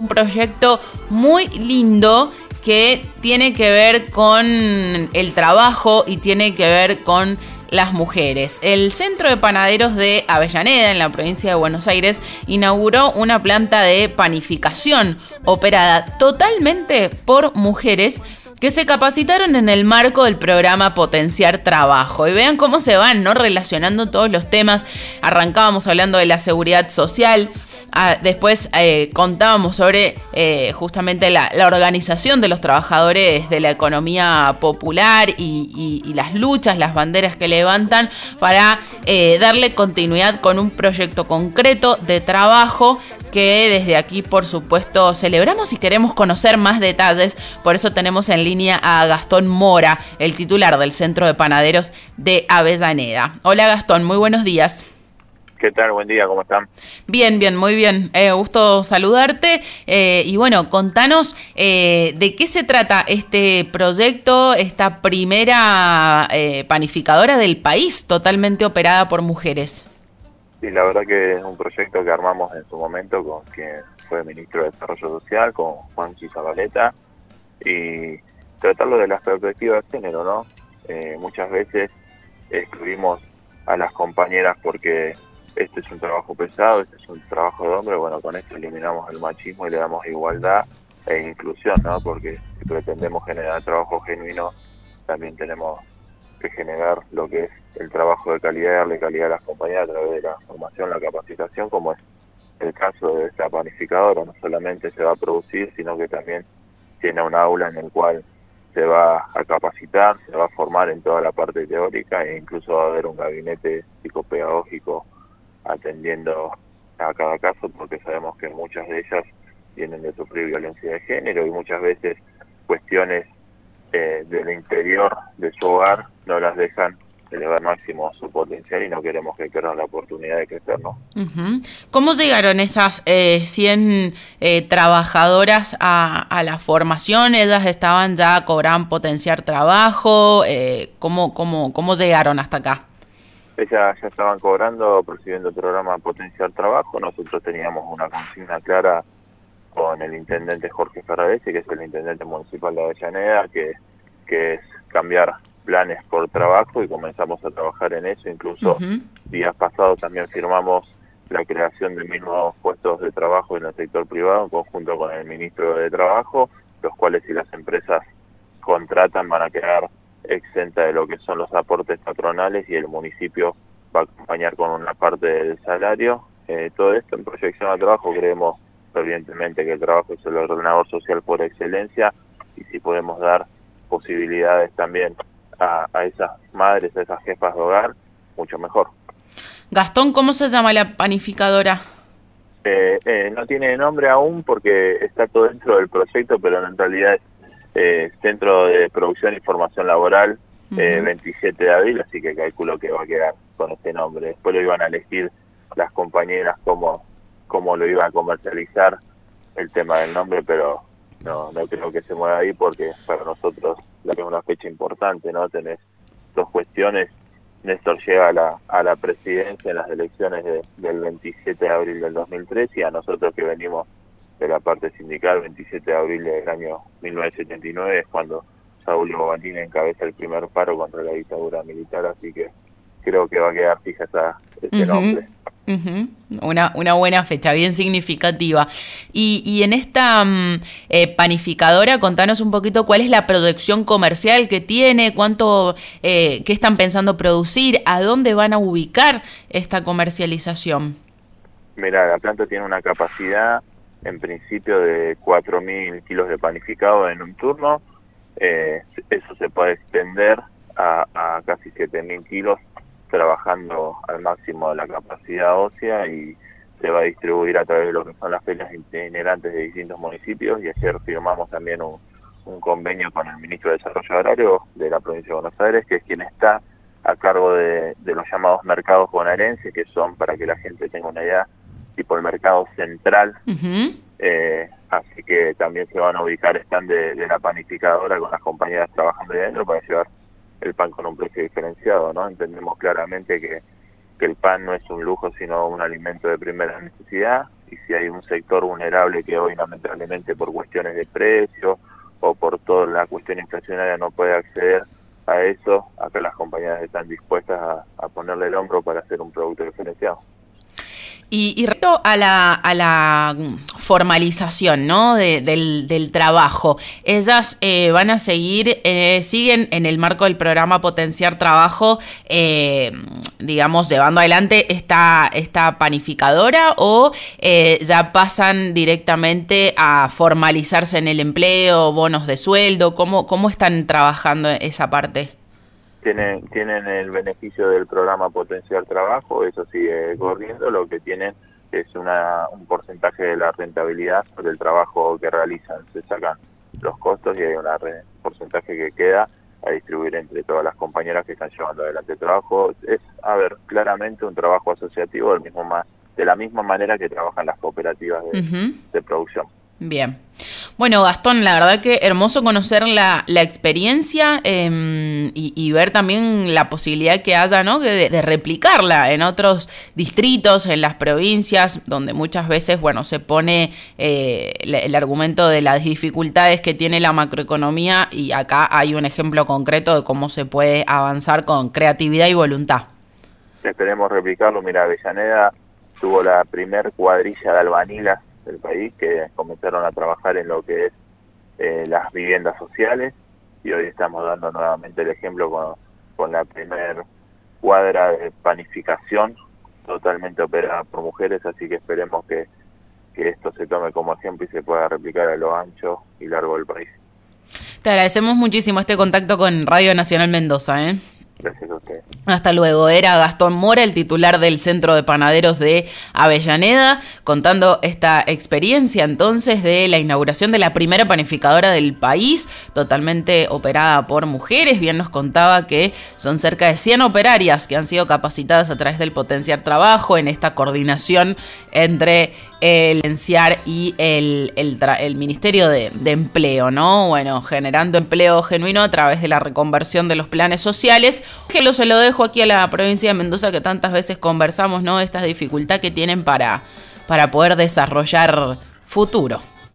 proyecto muy lindo que tiene que ver con el trabajo y tiene que ver con las mujeres. El Centro de Panaderos de Avellaneda, en la provincia de Buenos Aires, inauguró una planta de panificación operada totalmente por mujeres que se capacitaron en el marco del programa Potenciar Trabajo. Y vean cómo se van, ¿no?, relacionando todos los temas. Arrancábamos hablando de la seguridad social. Después contábamos sobre justamente la organización de los trabajadores de la economía popular y las luchas, las banderas que levantan para darle continuidad con un proyecto concreto de trabajo que desde aquí, por supuesto, celebramos y queremos conocer más detalles. Por eso tenemos en línea a Gastón Mora, el titular del Centro de Panaderos de Avellaneda. Hola Gastón, muy buenos días. ¿Qué tal? Buen día, ¿cómo están? Bien, muy bien. Gusto saludarte. Y bueno, contanos de qué se trata este proyecto, esta primera panificadora del país totalmente operada por mujeres. Sí, la verdad que es un proyecto que armamos en su momento con quien fue ministro de Desarrollo Social, con Juanchi Zabaleta, y tratarlo de las perspectivas de género, ¿no? Muchas veces excluimos a las compañeras porque este es un trabajo pesado, este es un trabajo de hombre. Bueno, con esto eliminamos el machismo y le damos igualdad e inclusión, ¿no? Porque si pretendemos generar trabajo genuino, también tenemos que generar lo que es el trabajo de calidad, darle calidad a las compañías a través de la formación, la capacitación, como es el caso de esta panificadora. No solamente se va a producir, sino que también tiene un aula en el cual se va a capacitar, se va a formar en toda la parte teórica e incluso va a haber un gabinete psicopedagógico atendiendo a cada caso, porque sabemos que muchas de ellas vienen de sufrir violencia de género y muchas veces cuestiones del interior de su hogar no las dejan elevar máximo su potencial y no queremos que pierdan la oportunidad de crecer, ¿no? Uh-huh. ¿Cómo llegaron esas 100 trabajadoras a la formación? ¿Ellas estaban ya cobrando Potenciar Trabajo? ¿Cómo llegaron hasta acá? Ellas ya estaban cobrando, persiguiendo el programa Potenciar Trabajo. Nosotros teníamos una consigna clara con el intendente Jorge Ferraresi, que es el intendente municipal de Avellaneda, que es cambiar planes por trabajo, y comenzamos a trabajar en eso. Incluso días pasados también firmamos la creación de 1.000 nuevos puestos de trabajo en el sector privado, en conjunto con el ministro de Trabajo, los cuales, si las empresas contratan, van a quedar exenta de lo que son los aportes patronales y el municipio va a acompañar con una parte del salario. Todo esto en proyección al trabajo. Creemos evidentemente que el trabajo es el ordenador social por excelencia, y si podemos dar posibilidades también a esas madres, a esas jefas de hogar, mucho mejor. Gastón, ¿cómo se llama la panificadora? No tiene nombre aún porque está todo dentro del proyecto, pero en realidad es Centro de Producción y Formación Laboral 27 de abril, así que calculo que va a quedar con este nombre. Después lo iban a elegir las compañeras cómo lo iba a comercializar el tema del nombre, pero no creo que se mueva ahí, porque para nosotros es una fecha importante, ¿no? Tenés dos cuestiones. Néstor llega a la presidencia en las elecciones del 27 de abril del 2003, y a nosotros que venimos de la parte sindical, 27 de abril del año 1979 es cuando Saúl Bobanini encabeza el primer paro contra la dictadura militar, así que creo que va a quedar fija ese nombre. Una buena fecha, bien significativa. Y en esta panificadora, contanos un poquito cuál es la proyección comercial que tiene, qué están pensando producir, a dónde van a ubicar esta comercialización. Mira, la planta tiene una capacidad en principio de 4.000 kilos de panificado en un turno. Eso se puede extender a casi 7.000 kilos, trabajando al máximo de la capacidad ósea, y se va a distribuir a través de lo que son las ferias itinerantes de distintos municipios. Y ayer firmamos también un convenio con el ministro de Desarrollo Agrario de la provincia de Buenos Aires, que es quien está a cargo de los llamados mercados bonaerenses, que son, para que la gente tenga una idea, tipo el mercado central. Así que también se van a ubicar stand de la panificadora con las compañeras trabajando ahí dentro para llevar el pan con un precio diferenciado, ¿no? Entendemos claramente que el pan no es un lujo, sino un alimento de primera necesidad, y si hay un sector vulnerable que hoy lamentablemente por cuestiones de precio o por toda la cuestión inflacionaria no puede acceder a eso, acá las compañías están dispuestas a ponerle el hombro para hacer un producto diferenciado. Y respecto a la formalización, ¿no? del trabajo, ellas van a seguir, siguen en el marco del programa Potenciar Trabajo, digamos, llevando adelante esta panificadora, o ya pasan directamente a formalizarse en el empleo, bonos de sueldo. ¿Cómo están trabajando esa parte? Tienen el beneficio del programa Potenciar Trabajo, eso sigue corriendo, lo que tienen es un porcentaje de la rentabilidad del trabajo que realizan. Se sacan los costos y hay un porcentaje que queda a distribuir entre todas las compañeras que están llevando adelante el trabajo. Es, claramente un trabajo asociativo de la misma manera que trabajan las cooperativas de producción. Bien. Bueno, Gastón, la verdad que hermoso conocer la experiencia y ver también la posibilidad que haya, ¿no? de replicarla en otros distritos, en las provincias, donde muchas veces, bueno, se pone el argumento de las dificultades que tiene la macroeconomía, y acá hay un ejemplo concreto de cómo se puede avanzar con creatividad y voluntad. Esperemos replicarlo. Mira, Avellaneda tuvo la primer cuadrilla de albañilas del país que comenzaron a trabajar en lo que es las viviendas sociales, y hoy estamos dando nuevamente el ejemplo con la primer cuadra de panificación totalmente operada por mujeres, así que esperemos que esto se tome como ejemplo y se pueda replicar a lo ancho y largo del país. Te agradecemos muchísimo este contacto con Radio Nacional Mendoza, Gracias a ustedes. Hasta luego. Era Gastón Mora, el titular del Centro de Panaderos de Avellaneda, contando esta experiencia entonces de la inauguración de la primera panificadora del país, totalmente operada por mujeres. Bien nos contaba que son cerca de 100 operarias que han sido capacitadas a través del Potenciar Trabajo en esta coordinación entre el ENSIAR y el Ministerio de Empleo, ¿no? Bueno, generando empleo genuino a través de la reconversión de los planes sociales. Que se lo dejo aquí a la provincia de Mendoza, que tantas veces conversamos, ¿no? Esta dificultad que tienen para poder desarrollar futuro.